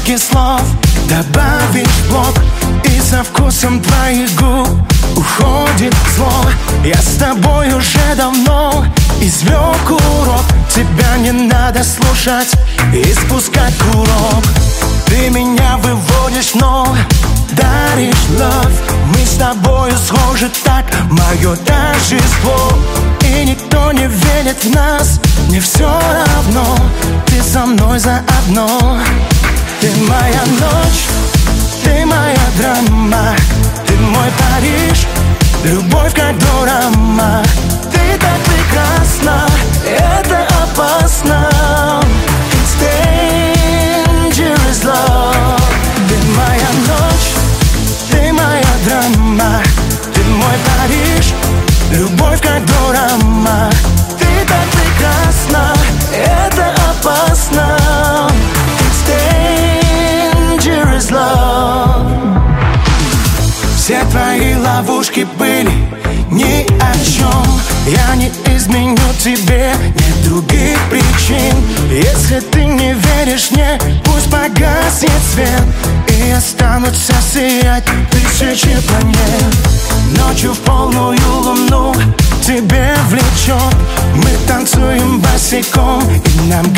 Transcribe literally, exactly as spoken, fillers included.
дорожки слов добавишь в блог, и со вкусом твоих губ уходит зло. Я с тобой уже давно извлек урок. Тебя не надо слушать и спускать курок. Ты меня выводишь, но даришь love. Мы с тобою схожи так, мое торжество. И никто не верит в нас, мне все равно. Ты со мной заодно. Ты моя ночь, ты моя драма, ты мой Париж, любовь как дорама. Ты так прекрасна, это опасно. It's dangerous love. Ты моя ночь, ты моя драма, ты мой Париж, любовь как дорама. Ты так прекрасна, это опасно. It's dangerous love. Все твои ловушки были ни о чем. Я не изменю тебе, нет других причин. Если ты не веришь мне, пусть погаснет свет, и останутся сиять тысячи планет. Ночью в полную луну тебе влечет. Мы танцуем босиком, и нам